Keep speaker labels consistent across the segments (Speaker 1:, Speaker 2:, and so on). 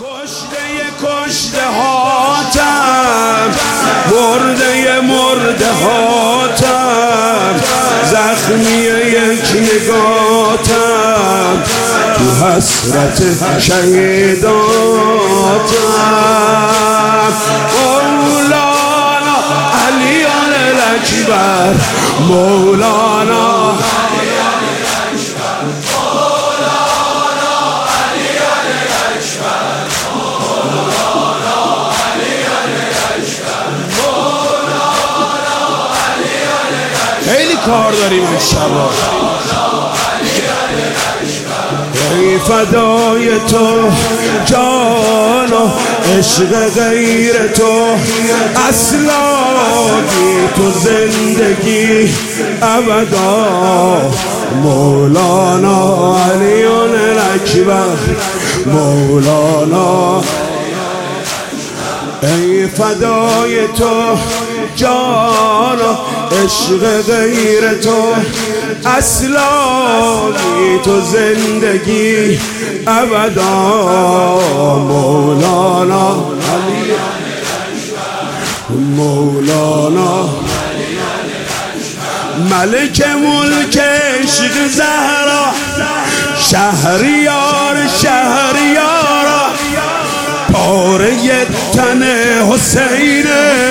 Speaker 1: کشته هاتم، مرده هاتم، زخمی یک نگاتم، تو حسرت شهیداتم. مولانا علی الاکبر، مولانا خیلی کار داریم انشالله. ای فدای تو جان و عشق غیر تو، اصلا بی تو زندگی ابدا. مولانا علی الاکبر، مولانا. ای فدای تو جان و عشق غیر تو، اصلا بی تو زندگی ابدا. مولانا مولانا ملک ملک عشق زهرا، شهریار شهریارا، پاره تن حسین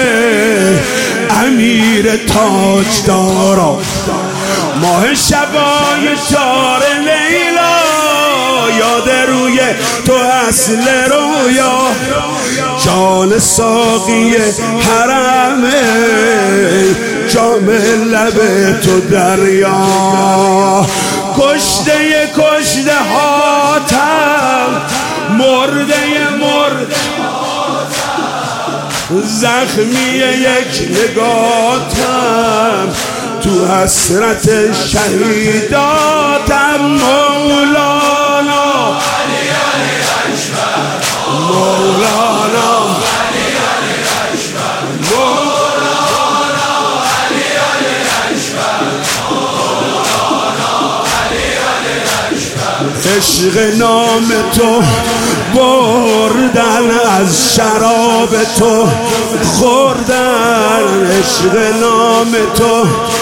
Speaker 1: امیر تاجدارا، ماه شبای تار لیلا، یاد روی تو اصل رویا، جان ساقی حرمه، جام لب تو دریا. کشته هاتم، مرده زخمی یک نگاتم، تو حسرت شهیداتم. مولانا مولانا عشق نام تو بردن، از شراب تو خوردن، عشق نام تو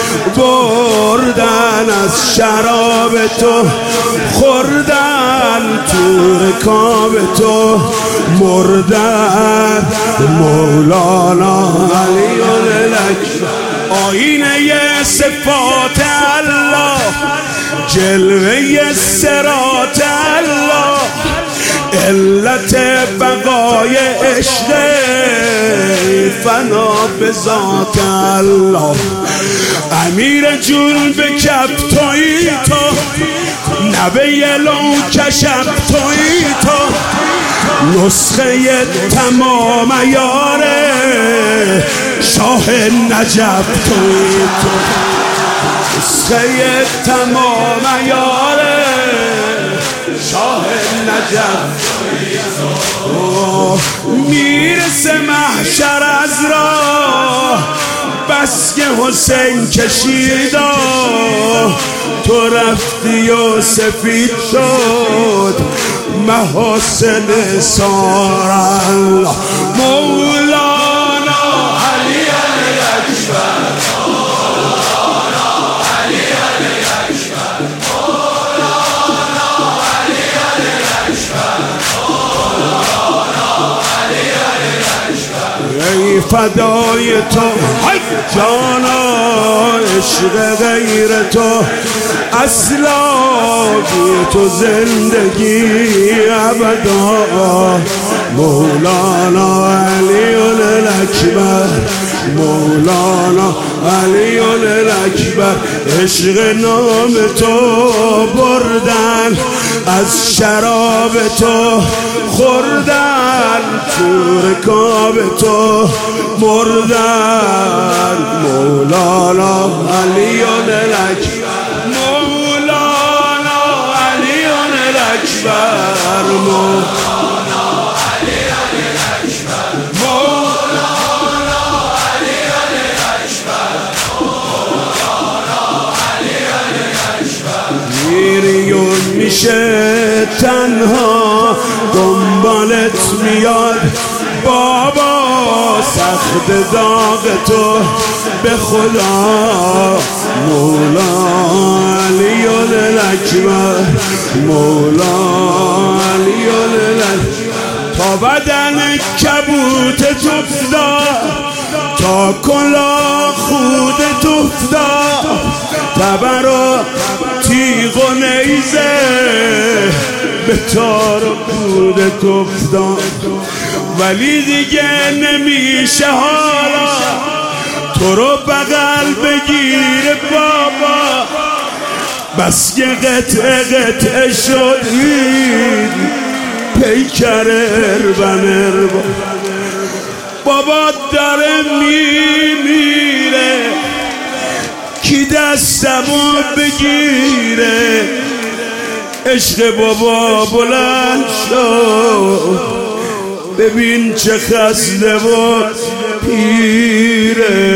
Speaker 1: بردن، از شراب تو خوردن، تو رکاب تو مردن. مولانا علی الاکبر، آینه صفات الله، جلوه صراط الله، علت بقای عشق فنا به ذات الله. امیر جون به کف تویی تو، نبه لو کشف تویی تو، نسخه تمام یاره، شاه نجف تویی تو، نسخه تمام یاره، شاه نجف. میرسه محشر از راه، بس که حسین کشیدا، تو رفتی و سفید شد محاسن سار الله. مولانا علی الاکبر، ای فدای تو جانا عشق غیر تو، اصلا بی تو زندگی ابدا. مولانا علی الاکبر، مولانا علی الاکبر. عشق نام تو بردن، از شراب تو خوردن، تو رکاب تو مردن. مولانا علی الاکبر، مولانا علی الاکبر، مولانا علی الاکبر، مولانا علی الاکبر، مولانا علی الاکبر. میریون میشه تنها دنبال حالت میاد بابا، سخت داغ تو به خدا. مولا علی الاکبر، مولا علی الاکبر. تا بدن کبوت افتاد، تا کلاه خودت افتاد، تبر و تیغ و نیزه به تار و پودت افتاد. ولی دیگه نمیشه حالا تو رو بغل بگیره بابا، بس که قطعه قطعه شد این پیکر اربن بابا. داره میمیره کی دستمو بگیره، عشق بابا بلند شد ببین چه خسته و پیره.